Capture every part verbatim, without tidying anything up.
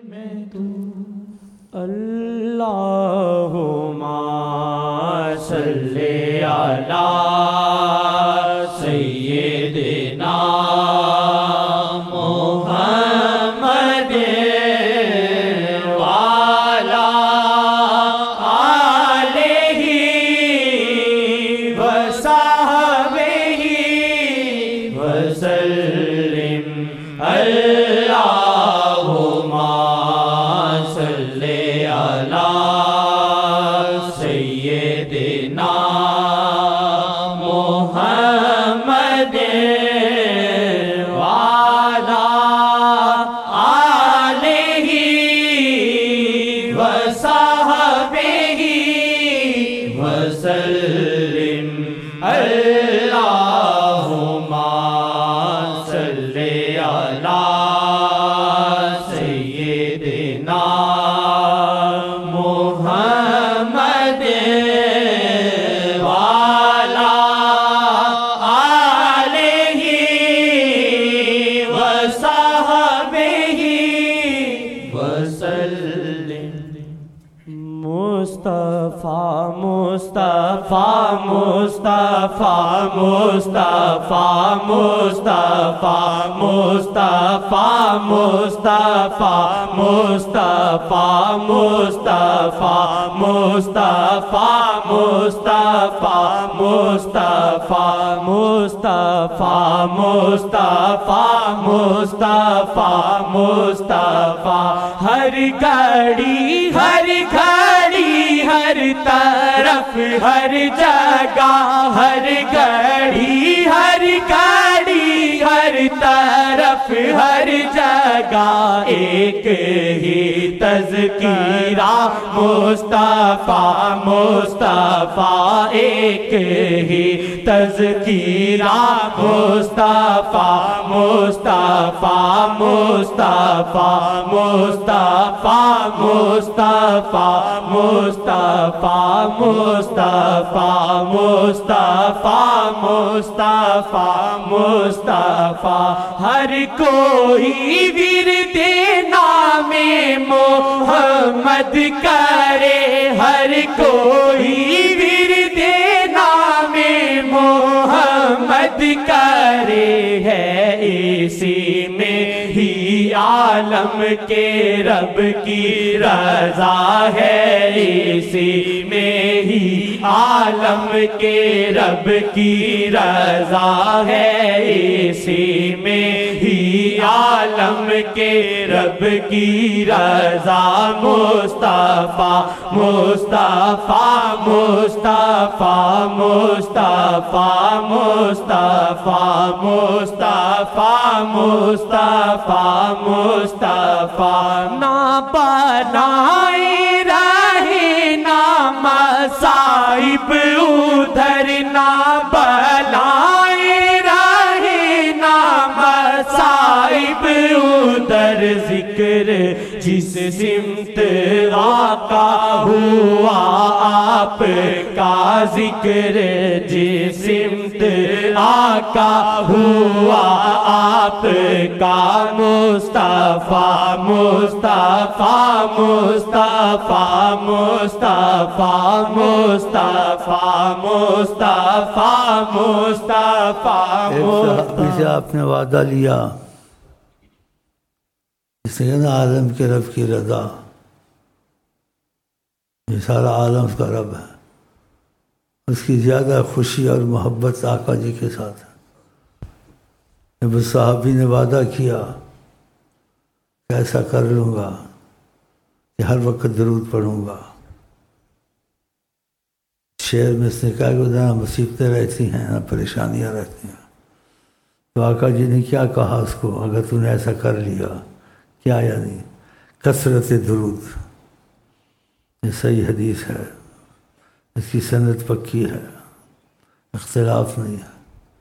اللہم صلی علی سیدنا محمد وعلی آلہ وصحبہ وسلم اللہم صلی علی سیدنا محمد وعلی آلہ وصحبہ وسلم اللہم صلی علی سیدنا محمد وعلی آلہ وصحبہ وسلم مصطفیٰ مصطفیٰ مصطفیٰ مصطفیٰ مصطفیٰ مصطفیٰ مصطفیٰ مصطفیٰ مصطفیٰ مصطفیٰ مصطفیٰ مصطفیٰ مصطفیٰ مصطفیٰ مصطفیٰ مصطفیٰ ہر گھڑی ہر گھڑی ہر طرف ہر جگہ ہر گھڑی ہر گھڑی ہر طرف ہر جگہ ایک ہی تذکیرہ مصطفیٰ مصطفیٰ ایک ہی تذکیرہ مصطفیٰ مصطفیٰ مصطفیٰ مصطفیٰ مصطفیٰ مصطفیٰ مصطفیٰ مصطفیٰ مصطفیٰ مصطفیٰ ہر کوئی ورد نام محمد کرے ہر کوئی ورد نام محمد کرے ہے اسی میں ہی عالم کے رب کی رضا ہے اسی میں ہی عالم کے رب کی رضا ہے اسی میں ہی عالم کے رب کی رضا مصطفیٰ مصطفیٰ مصطفیٰ مصطفیٰ مصطفیٰ مصطفیٰ مصطفیٰ مصطفیٰ نہ بنائے رہے نہ مصائب ادھر نہ بلائے رہے نہ مصائب ادھر ذکر جس سمت آقا ہوا آپ کا ذکر جس سمت آقا ہوا آپ کا مصطفیٰ مصطفیٰ مصطفیٰ مصطفیٰ مصطفیٰ مصطفیٰ مصطفیٰ مصطفیٰ سے آپ نے وعدہ لیا اس نے نا عالم کے رب کی رضا یہ سارا عالم اس کا رب ہے اس کی زیادہ خوشی اور محبت آقا جی کے ساتھ ہے جب صحابی نے وعدہ کیا کہ ایسا کر لوں گا کہ ہر وقت درود پڑھوں گا شعر میں اس نے کہا کہ نہ مصیبتیں رہتی ہیں نہ پریشانیاں رہتی ہیں تو آقا جی نے کیا کہا اس کو اگر تو نے ایسا کر لیا کیا یعنی کثرت درود یہ صحیح حدیث ہے اس کی سند پکی ہے اختلاف نہیں ہے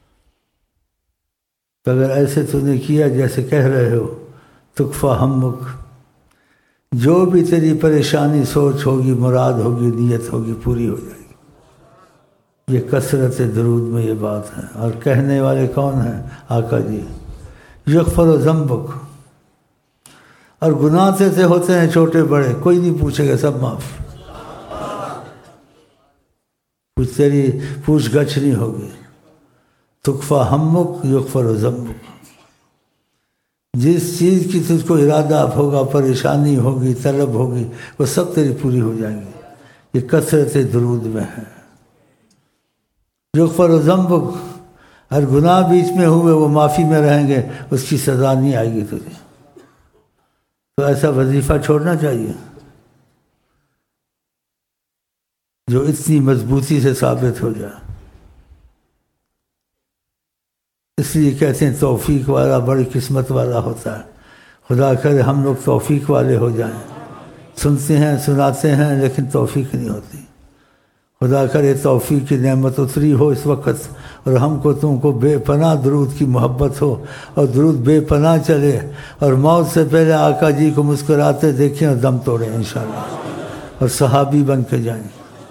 تو اگر ایسے تو نے کیا جیسے کہہ رہے ہو تکفا ہمک جو بھی تیری پریشانی سوچ ہوگی مراد ہوگی نیت ہوگی پوری ہو جائے گی یہ کثرت درود میں یہ بات ہے اور کہنے والے کون ہیں آقا جی یغفر ذنبک اور گناہ سے سے ہوتے ہیں چھوٹے بڑے، کوئی نہیں پوچھے گا، سب معاف. کچھ تیری پوچھ گچھ نہیں ہوگی. تکفا ہمک یغفر ذنبک. جس چیز کی تجھ کو ارادہ ہوگا، پریشانی ہوگی، طلب ہوگی، وہ سب تیری پوری ہو جائیں گی. یہ کثرت درود میں ہے. یغفر ذنبک، ہر گناہ بیچ میں ہوئے وہ معافی میں رہیں گے، اس کی سزا نہیں آئے گی تجھے. تو ایسا وظیفہ چھوڑنا چاہیے جو اتنی مضبوطی سے ثابت ہو جائے. اس لیے کہتے ہیں توفیق والا بڑی قسمت والا ہوتا ہے. خدا کرے ہم لوگ توفیق والے ہو جائیں. سنتے ہیں، سناتے ہیں، لیکن توفیق نہیں ہوتی. خدا کرے توفیق کی نعمت اتری ہو اس وقت، اور ہم کو تم کو بے پناہ درود کی محبت ہو، اور درود بے پناہ چلے، اور موت سے پہلے آقا جی کو مسکراتے دیکھیں اور دم توڑیں انشاءاللہ، اور صحابی بن کے جائیں.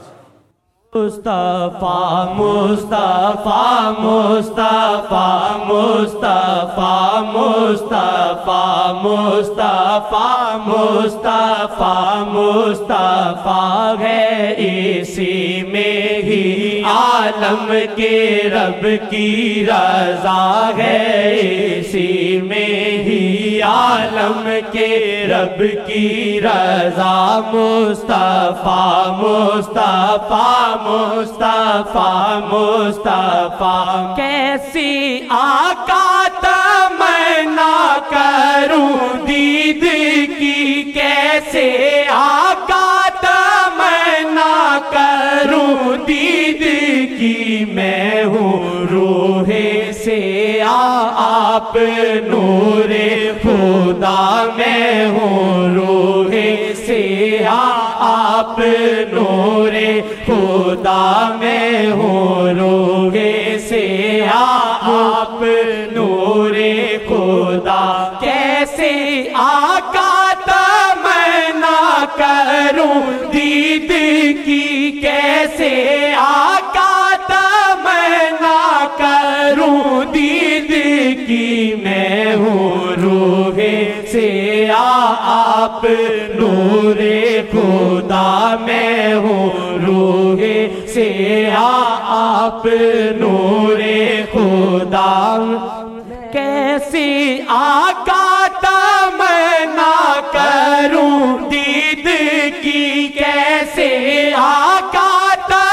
مصطفیٰ مصطفیٰ مصطفیٰ مصطفیٰ مصطفیٰ مصطفیٰ مصطفیٰ مصطفیٰ ہے، اسی میں ہی عالم کے رب کی رضا ہے، اسی میں ہی عالم کے رب کی رضا. مصطفیٰ مصطفیٰ مصطفیٰ مصطفیٰ کیسی آقا تمنا کروں دید کی، کیسے آقا تمنا کروں دید کی. میں ہوں روح سے آپ نور خدا، میں ہوں روح سے آپ نور خدا، میں ہوں روح سے آپ نور خدا. کیسے آقا تمنا کروں دید کی، کیسے آقا تمنا کروں دید کی. میں ہوں روح سے آپ نور خدا، میں ہوں روح سے آپ نور خدا. کیسی آقا تمنا کروں دید کی، کیسے آقا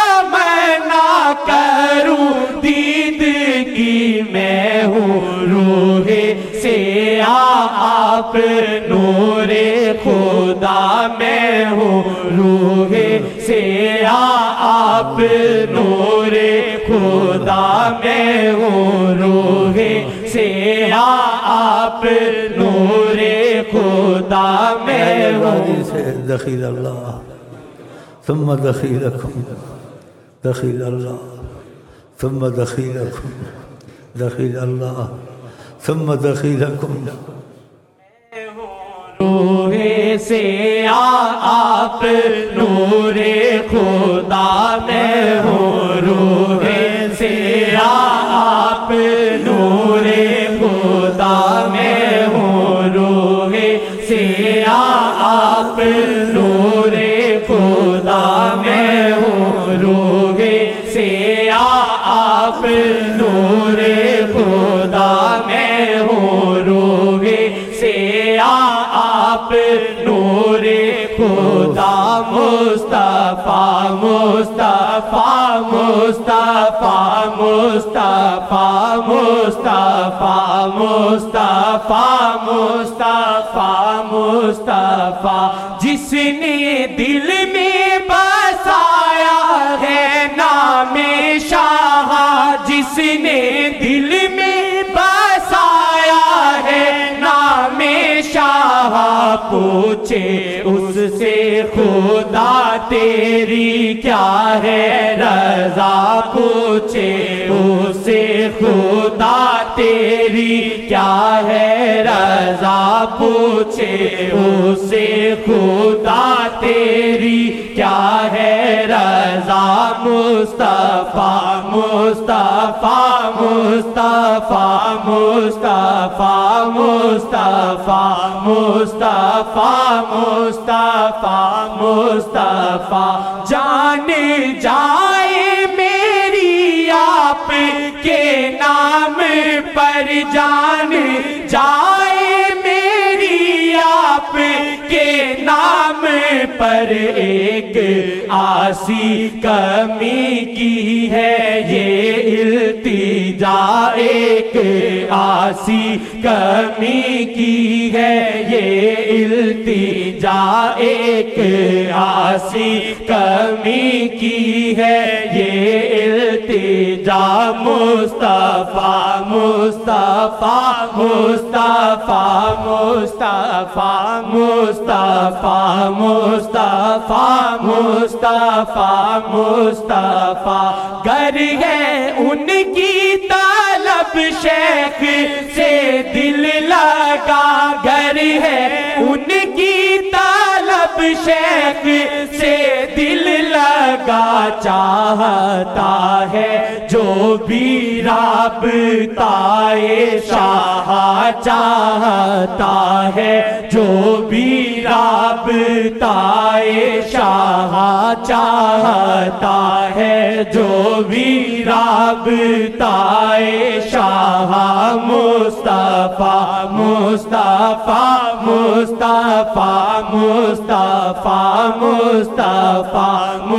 تمنا کروں دید کی. میں ہوں روح سے آپ نور خدا، میں ہوں روح سے آپ نور خدا، میں ہوں روح سے آپ نور خدا. میں ہوں دخیل اللہ ثم دخیلکم دخیل اللہ ثم دخیلکم دخیل اللہ ثم دخیلکم. روح سے آپ نور خدا، میں ہوں روح سے آپ نور خدا، میں ہوں روح سے آپ نور خدا، میں ہوں روح سے آپ نور خدا، میں ہوں روح سے آپ نور خدا. مصطفیٰ مصطفیٰ مصطفیٰ مصطفیٰ مصطفیٰ مصطفیٰ مصطفیٰ مصطفیٰ جس نے دل میں بسایا ہے نام شاہ، جس نے دل میں بسایا ہے نام شاہ، پوچھے اس سے خدا تیری کیا ہے رضا، پوچھے اس سے خدا تیری کیا ہے رضا، پوچھے اس سے خدا تیری کیا ہے رضا. مصطفیٰ مصطفیٰ مصطفیٰ مصطفیٰ مصطفیٰ مصطفیٰ مصطفیٰ مصطفیٰ جان جائے میری آپ کے نام پر جان جائے میری آپ کے نام پر ایک آسی کمی کی ہے یہ التجا ایک آسی کمی کی ہے یہ التجا ایک آسی کمی کی ہے یہ التجا مصطفیٰ مصطفیٰ مصطفیٰ مصطفیٰ مصطفیٰ مصطفیٰ مصطفیٰ مصطفیٰ گر ہے ان کی طلب شیخ سے دل لگا گر ہے ان کی طلب شیخ سے دل لگا چاہتا ہے جو بھی رابطہ شاہ چاہتا ہے جو بھی رابطہ شاہ چاہتا ہے جو بھی رابطہ شاہ مصطفیٰ مصطفیٰ مصطفیٰ مصطفیٰ مصطفیٰ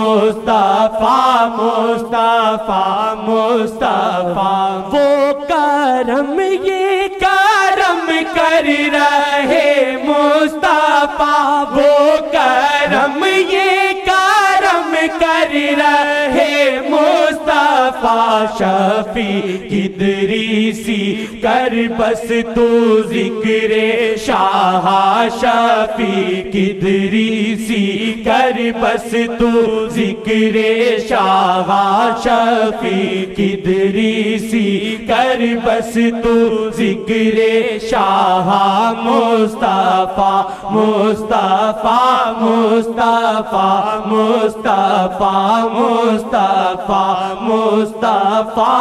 مصطفیٰ مصطفیٰ مصطفیٰ وہ کرم یہ کرم کر رہے مصطفیٰ وہ کرم یہ کرم کر رہے مصطفیٰ شفیع ادریسی کر بس تو ذکر شاہ شفیع ادریسی کر بس تو ذکر شاہ شفیع ادریسی کر بس تو ذکر شاہ مصطفیٰ مصطفیٰ مصطفیٰ مصطفیٰ مصطفیٰ مصطفیٰ